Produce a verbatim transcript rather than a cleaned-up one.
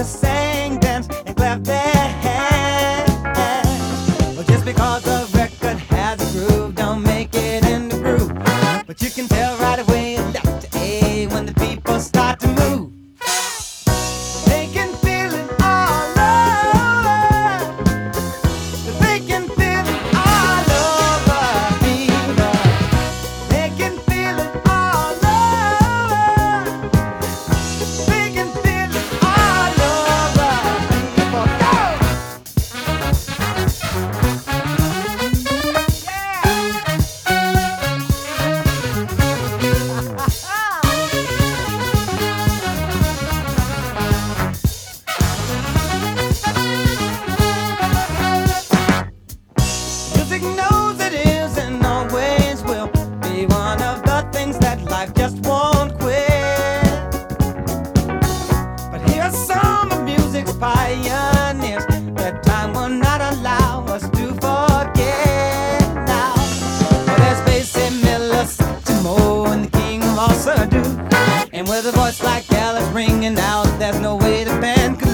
to sing, dance, and clap their hands. Well, just because a record has a groove, don't make it in the groove. But you can tell right away left to A when the people start to move. They can feel it all over. They can feel it all over people. They can feel it all over. They can feel it all over people. Go! Music knows it is and always will be one of the things that life just won't quit. But here's some of music's pioneers that time will not allow us to forget now. Well, there's Basie Miller, Satchmo, and the king of all Sadu. And with a voice like Alice ringing out, there's no way the band could